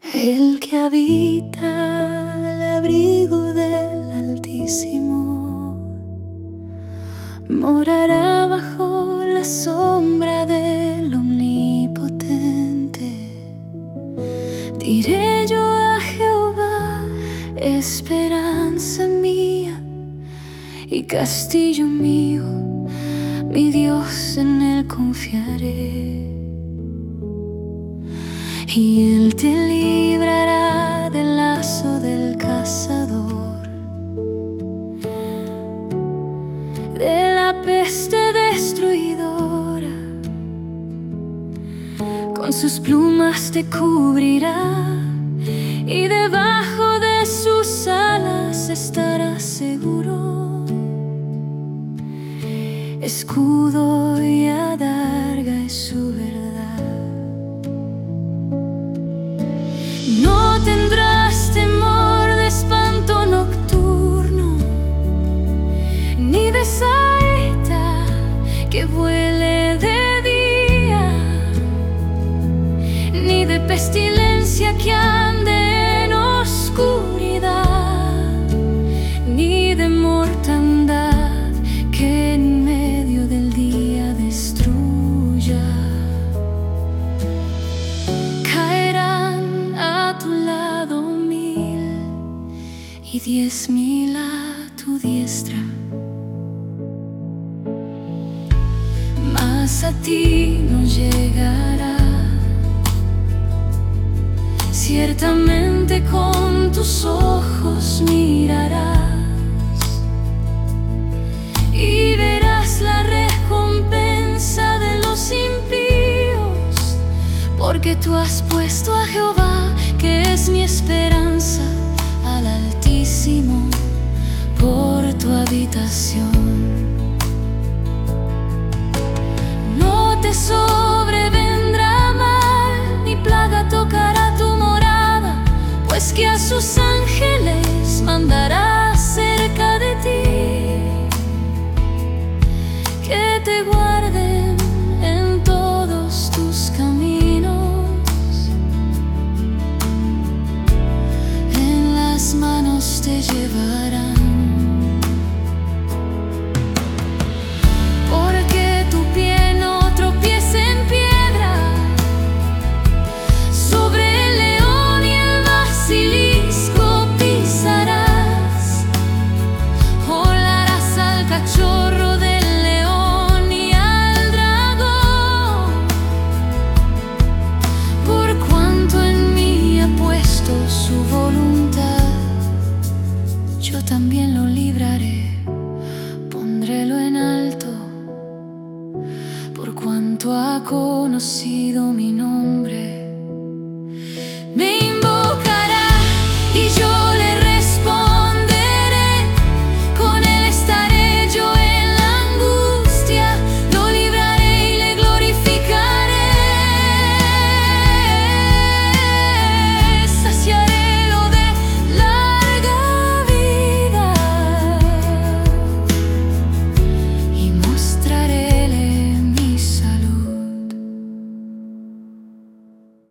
El que habita al abrigo del Altísimo morará bajo la sombra del Omnipotente. Diré yo a Jehová, esperanza mía y castillo mío, mi Dios, en él confiaré. Y él te librará del lazo del cazador, de la peste destruidora. Con sus plumas te cubrirá y debajo de sus alas estarás seguro. Escudo y adarga es su verdad. No tendrás temor de espanto nocturno, ni de saeta que vuele de día, ni de pestilencia que ande en oscuridad, ni de mortandad que en medio del día destruya. Caerán a tu lado 1000 y 10.000 a tu diestra, mas a ti no llegará. Ciertamente con tus ojos mirarás y verás la recompensa de los impíos, porque tú has puesto a Jehová, que es mi esperanza, al Altísimo por tu habitación. No te sobrevendrá mal, ni plaga tocará tu morada, pues que a sus ángeles mandará cerca de ti, que te guarden en todos tus caminos. En las manos te llevarán. Porque tu pie no tropiece en piedra, sobre el león y el basilisco pisarás. Volarás al cachorro del león y al dragón. Por cuanto en mí ha puesto su voluntad, yo también lo libraré, pondrélo en alto. Por cuanto ha conocido mi nombre,